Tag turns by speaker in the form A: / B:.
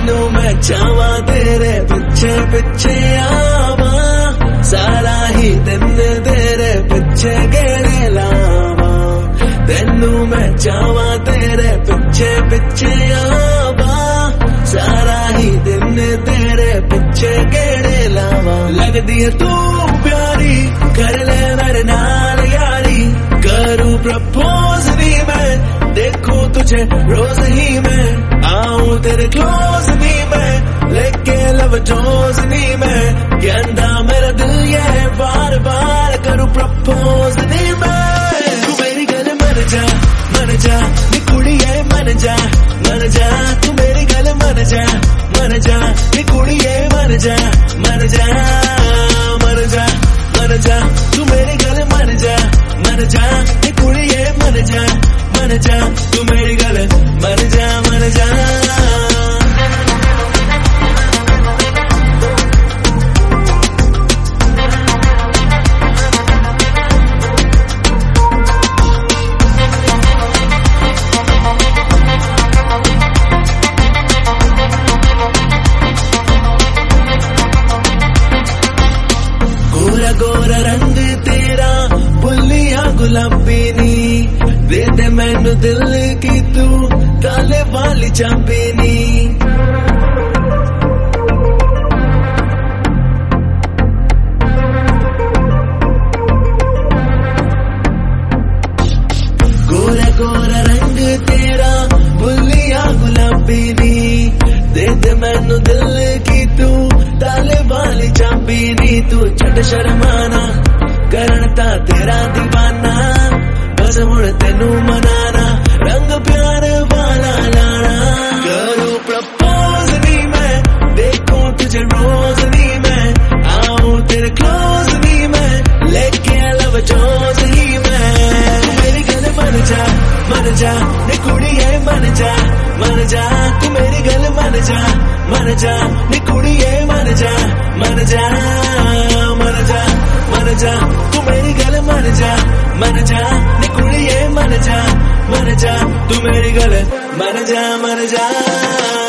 A: तेनू मैं चावा तेरे पिछे पिछे आवा, सारा ही दिन तेरे पिछे गेड़े लावा। तेनू मैं चावा तेरे पिछे पिछे आवा, सारा ही दिन तेरे पिछे गेड़े लावा। लगदी है तू प्यारी, कर ले मेरे नाल यारी, करूं प्रपोज भी मैं, देखूं तुझे रोज ही मैं, आऊं तेरे क्लोज भी मैं, लेके लव जोज भी मैं, कहंदा मेरा दिल ये बार बार करूं प्रपोज भी मैं। तू मेरी गल मन जा नी कुड़िए मन जा, तू मेरी गल मन जा नी कुड़िए मन जा, तू मेरी गल मन जा नी कुड़िए मन जा, तू मेरी गल मन जा। गोरा रंग तेरा बुल्लिया गुलाबी नी, दे दे मैनू दिल की तू काले वाली चाबी नी। गोरा रंग तेरा बुल्लिया गुलाबी नी, दे दे मैनू दिल की तू ताले वाली चाबी नी। तू छड़ शर्माना करण ता तेरा दीवाना, बस हुण तेनू मनाना, रंग प्यार वाला लाना। करूं प्रपोज नी मैं, देखूं तुझे रोज नी मैं, आऊं तेरे क्लोज नी मैं, लेके लव जोज ही मैं। तू मेरी गल मन जा नी कुड़िए मन जा, तू मेरी गल मन जा नी कुड़िए मन जा, तू मेरी गल मन जा नी कुड़िए मन जा, तू मेरी गल मन जा।